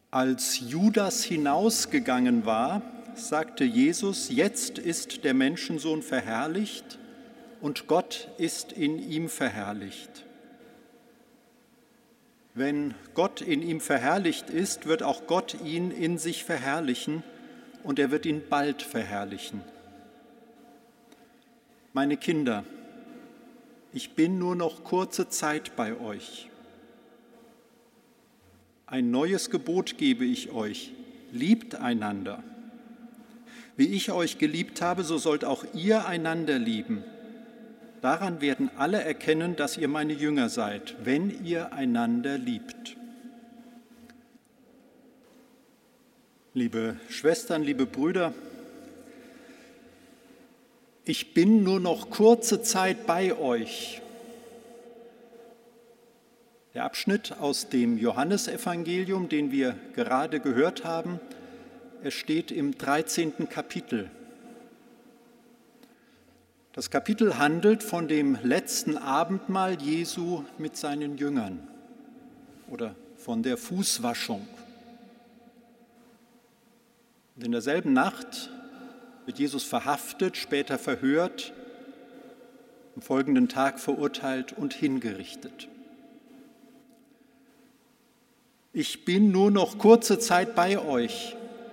Als Judas hinausgegangen war, sagte Jesus: Jetzt ist der Menschensohn verherrlicht und Gott ist in ihm verherrlicht. Wenn Gott in ihm verherrlicht ist, wird auch Gott ihn in sich verherrlichen und er wird ihn bald verherrlichen. Meine Kinder, ich bin nur noch kurze Zeit bei euch. Ein neues Gebot gebe ich euch: Liebt einander. Wie ich euch geliebt habe, so sollt auch ihr einander lieben. Daran werden alle erkennen, dass ihr meine Jünger seid, wenn ihr einander liebt. Liebe Schwestern, liebe Brüder, ich bin nur noch kurze Zeit bei euch. Der Abschnitt aus dem Johannesevangelium, den wir gerade gehört haben, er steht im 13. Kapitel. Das Kapitel handelt von dem letzten Abendmahl Jesu mit seinen Jüngern oder von der Fußwaschung. Und in derselben Nacht wird Jesus verhaftet, später verhört, am folgenden Tag verurteilt und hingerichtet. Ich bin nur noch kurze Zeit bei euch.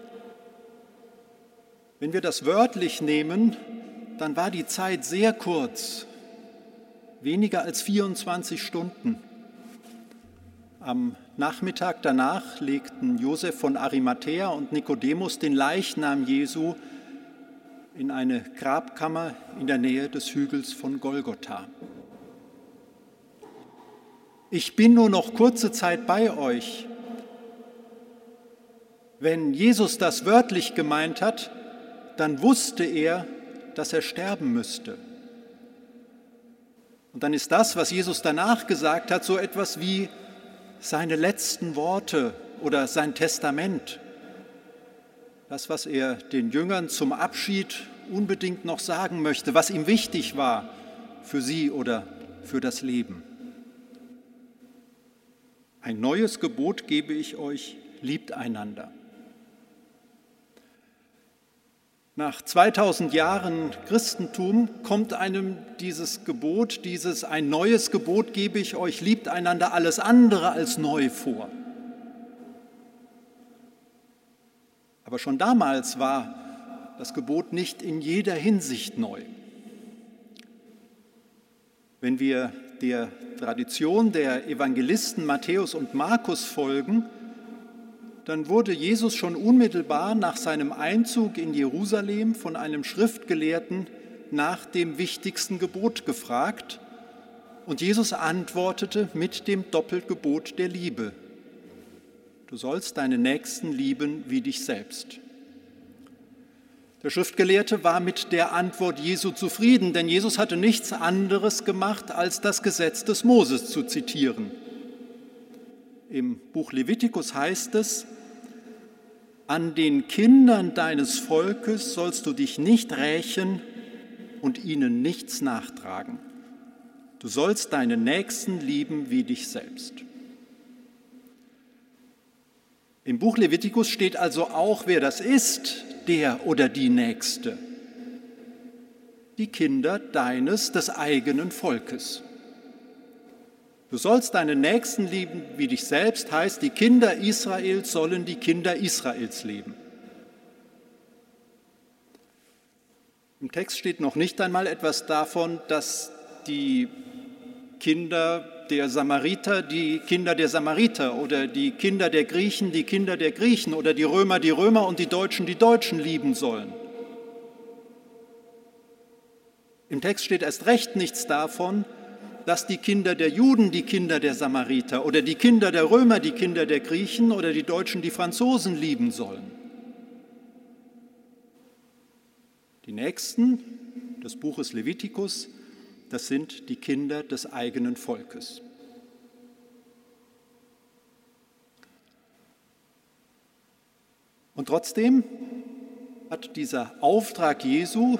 Wenn wir das wörtlich nehmen, dann war die Zeit sehr kurz, weniger als 24 Stunden. Am Nachmittag danach legten Josef von Arimathäa und Nikodemus den Leichnam Jesu in eine Grabkammer in der Nähe des Hügels von Golgotha. Ich bin nur noch kurze Zeit bei euch. Wenn Jesus das wörtlich gemeint hat, dann wusste er, dass er sterben müsste. Und dann ist das, was Jesus danach gesagt hat, so etwas wie seine letzten Worte oder sein Testament. Das, was er den Jüngern zum Abschied unbedingt noch sagen möchte, was ihm wichtig war für sie oder für das Leben. Ein neues Gebot gebe ich euch: Liebt einander. Nach 2000 Jahren Christentum kommt einem dieses Gebot, ein neues Gebot gebe ich euch, liebt einander, alles andere als neu vor. Aber schon damals war das Gebot nicht in jeder Hinsicht neu. Wenn wir der Tradition der Evangelisten Matthäus und Markus folgen, dann wurde Jesus schon unmittelbar nach seinem Einzug in Jerusalem von einem Schriftgelehrten nach dem wichtigsten Gebot gefragt und Jesus antwortete mit dem Doppelgebot der Liebe. Du sollst deinen Nächsten lieben wie dich selbst. Der Schriftgelehrte war mit der Antwort Jesu zufrieden, denn Jesus hatte nichts anderes gemacht, als das Gesetz des Moses zu zitieren. Im Buch Levitikus heißt es: An den Kindern deines Volkes sollst du dich nicht rächen und ihnen nichts nachtragen. Du sollst deinen Nächsten lieben wie dich selbst. Im Buch Levitikus steht also auch, wer das ist, der oder die Nächste. Die Kinder des eigenen Volkes. Du sollst deinen Nächsten lieben wie dich selbst, heißt, die Kinder Israels sollen die Kinder Israels lieben. Im Text steht noch nicht einmal etwas davon, dass die Kinder der Samariter die Kinder der Samariter oder die Kinder der Griechen die Kinder der Griechen oder die Römer und die Deutschen lieben sollen. Im Text steht erst recht nichts davon, dass die Kinder der Juden die Kinder der Samariter oder die Kinder der Römer die Kinder der Griechen oder die Deutschen die Franzosen lieben sollen. Die Nächsten des Buches Levitikus, das sind die Kinder des eigenen Volkes. Und trotzdem hat dieser Auftrag Jesu,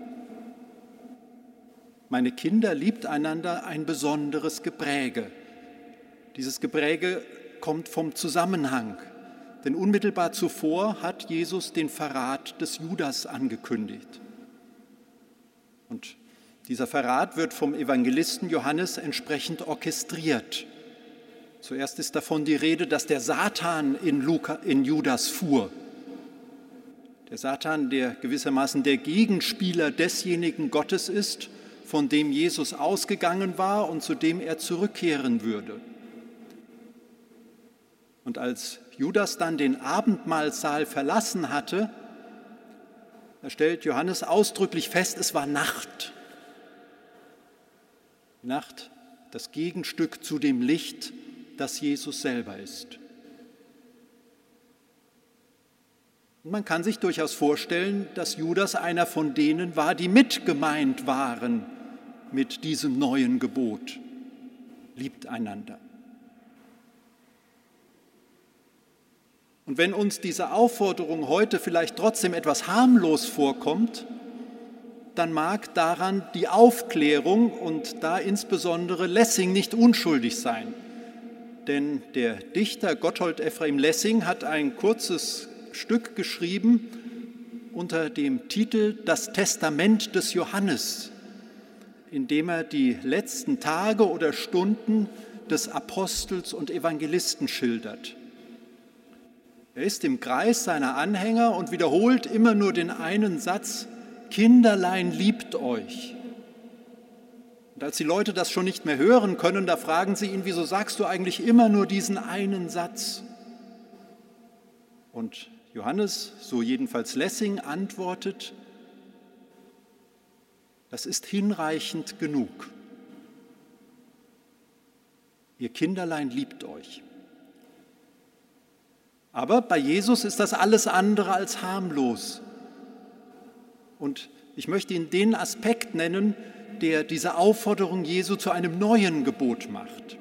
meine Kinder, liebt einander, ein besonderes Gepräge. Dieses Gepräge kommt vom Zusammenhang. Denn unmittelbar zuvor hat Jesus den Verrat des Judas angekündigt. Und dieser Verrat wird vom Evangelisten Johannes entsprechend orchestriert. Zuerst ist davon die Rede, dass der Satan in Judas fuhr. Der Satan, der gewissermaßen der Gegenspieler desjenigen Gottes ist, von dem Jesus ausgegangen war und zu dem er zurückkehren würde. Und als Judas dann den Abendmahlsaal verlassen hatte, da stellt Johannes ausdrücklich fest, es war Nacht. Die Nacht, das Gegenstück zu dem Licht, das Jesus selber ist. Und man kann sich durchaus vorstellen, dass Judas einer von denen war, die mitgemeint waren mit diesem neuen Gebot. Liebt einander. Und wenn uns diese Aufforderung heute vielleicht trotzdem etwas harmlos vorkommt, dann mag daran die Aufklärung und da insbesondere Lessing nicht unschuldig sein. Denn der Dichter Gotthold Ephraim Lessing hat ein kurzes Stück geschrieben unter dem Titel Das Testament des Johannes, in dem er die letzten Tage oder Stunden des Apostels und Evangelisten schildert. Er ist im Kreis seiner Anhänger und wiederholt immer nur den einen Satz: Kinderlein, liebt euch. Und als die Leute das schon nicht mehr hören können, da fragen sie ihn: Wieso sagst du eigentlich immer nur diesen einen Satz? Und Johannes, so jedenfalls Lessing, antwortet: Das ist hinreichend genug. Ihr Kinderlein, liebt euch. Aber bei Jesus ist das alles andere als harmlos. Und ich möchte Ihnen den Aspekt nennen, der diese Aufforderung Jesu zu einem neuen Gebot macht.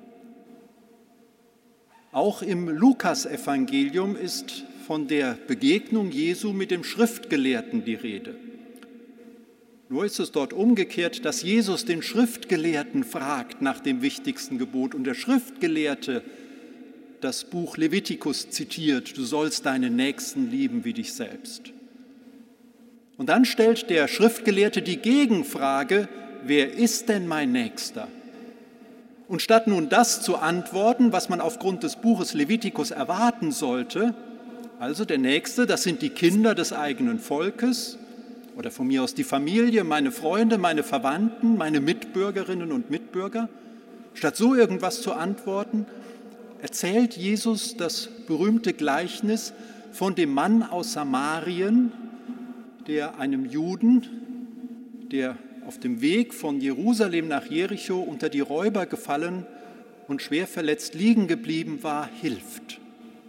Auch im Lukasevangelium ist von der Begegnung Jesu mit dem Schriftgelehrten die Rede. Nur ist es dort umgekehrt, dass Jesus den Schriftgelehrten fragt nach dem wichtigsten Gebot und der Schriftgelehrte das Buch Levitikus zitiert: Du sollst deinen Nächsten lieben wie dich selbst. Und dann stellt der Schriftgelehrte die Gegenfrage: Wer ist denn mein Nächster? Und statt nun das zu antworten, was man aufgrund des Buches Levitikus erwarten sollte, also der Nächste, das sind die Kinder des eigenen Volkes oder von mir aus die Familie, meine Freunde, meine Verwandten, meine Mitbürgerinnen und Mitbürger, statt so irgendwas zu antworten, erzählt Jesus das berühmte Gleichnis von dem Mann aus Samarien, der einem Juden, der auf dem Weg von Jerusalem nach Jericho unter die Räuber gefallen und schwer verletzt liegen geblieben war, hilft.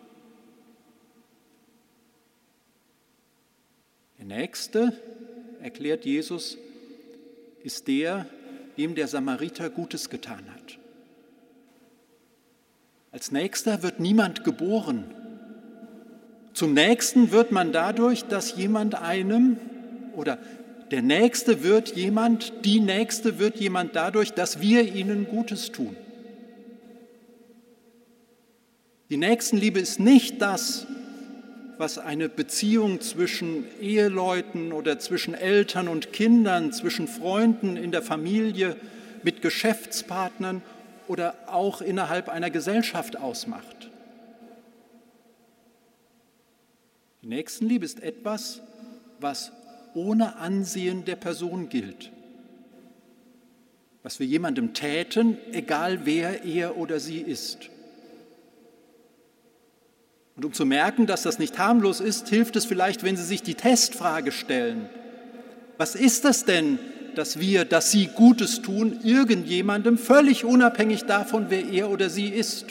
Der Nächste, erklärt Jesus, ist der, dem der Samariter Gutes getan hat. Als Nächster wird niemand geboren. Zum Nächsten wird man dadurch, dass jemand einem, oder der Nächste wird jemand, die Nächste wird jemand dadurch, dass wir ihnen Gutes tun. Die Nächstenliebe ist nicht das, was eine Beziehung zwischen Eheleuten oder zwischen Eltern und Kindern, zwischen Freunden in der Familie, mit Geschäftspartnern oder auch innerhalb einer Gesellschaft ausmacht. Die Nächstenliebe ist etwas, was ohne Ansehen der Person gilt. Was wir jemandem täten, egal wer er oder sie ist. Und um zu merken, dass das nicht harmlos ist, hilft es vielleicht, wenn Sie sich die Testfrage stellen: Was ist das denn, dass Sie Gutes tun, irgendjemandem, völlig unabhängig davon, wer er oder sie ist?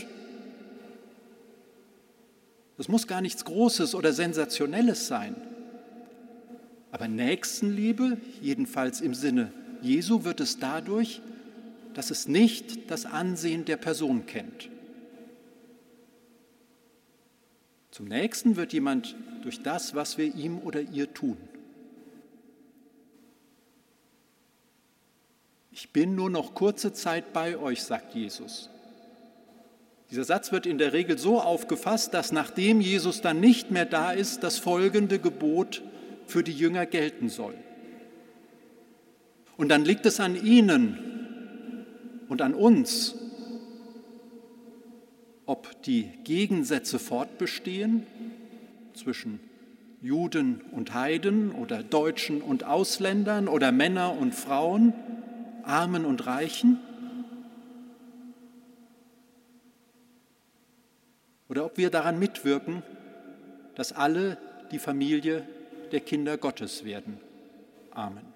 Das muss gar nichts Großes oder Sensationelles sein. Aber Nächstenliebe, jedenfalls im Sinne Jesu, wird es dadurch, dass es nicht das Ansehen der Person kennt. Zum Nächsten wird jemand durch das, was wir ihm oder ihr tun. Ich bin nur noch kurze Zeit bei euch, sagt Jesus. Dieser Satz wird in der Regel so aufgefasst, dass nachdem Jesus dann nicht mehr da ist, das folgende Gebot für die Jünger gelten soll. Und dann liegt es an ihnen und an uns, ob die Gegensätze fortbestehen zwischen Juden und Heiden oder Deutschen und Ausländern oder Männer und Frauen, Armen und Reichen, oder ob wir daran mitwirken, dass alle die Familie der Kinder Gottes werden. Amen.